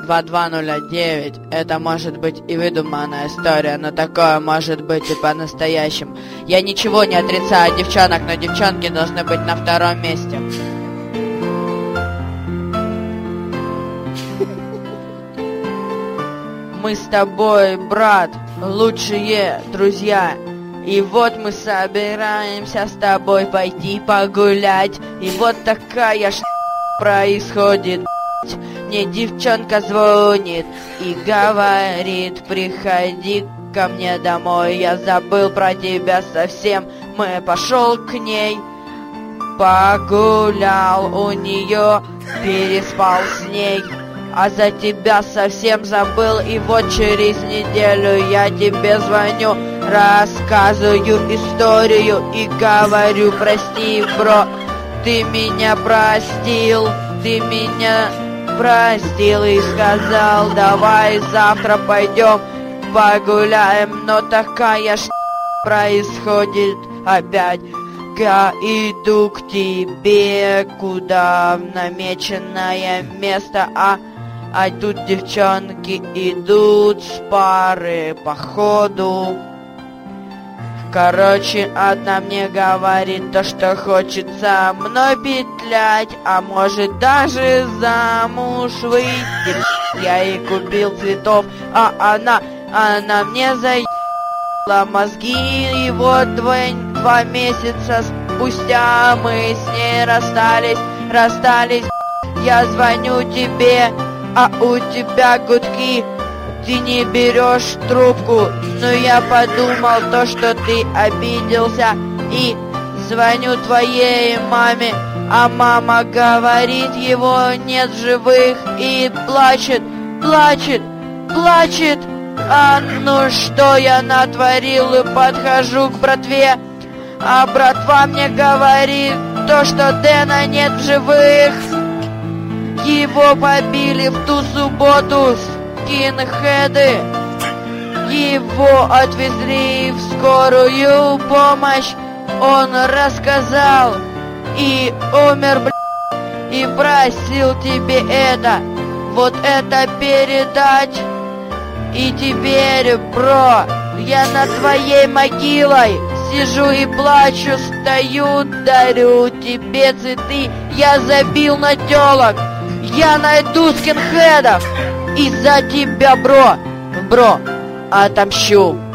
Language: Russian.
2209. Это может быть и выдуманная история, но такое может быть и по-настоящему. Я ничего не отрицаю от девчонок, но девчонки должны быть на втором месте. Мы с тобой, брат, лучшие друзья. И вот мы собираемся с тобой пойти погулять. И вот такая происходит. Мне девчонка звонит и говорит: приходи ко мне домой, я забыл про тебя совсем. Пошел к ней, погулял у нее, переспал с ней, а за тебя совсем забыл. И вот через неделю я тебе звоню, рассказываю историю и говорю: прости, бро, ты меня простил, ты меня простил и сказал: давай завтра пойдем погуляем. Но такая происходит опять. Я иду к тебе, куда в намеченное место, а тут девчонки идут с пары по ходу. Короче, одна мне говорит то, что хочет со мной петлять, а может даже замуж выйти. Я ей купил цветов, а она мне заебала мозги. И вот 2 месяца спустя мы с ней расстались. Я звоню тебе, а у тебя гудки, ты не берешь трубку. Но я подумал то, что ты обиделся, и звоню твоей маме, а мама говорит: его нет живых, и плачет. А ну что я натворил? И подхожу к братве, а братва мне говорит то, что Дэна нет в живых. Его побили в ту субботу скинхеды. Его отвезли в скорую помощь. Он рассказал и умер, и просил тебе вот это передать. И теперь, бро, я над твоей могилой сижу и плачу, стою, дарю тебе цветы. Я забил на тёлок, я найду скинхедов из-за тебя, бро, отомщу.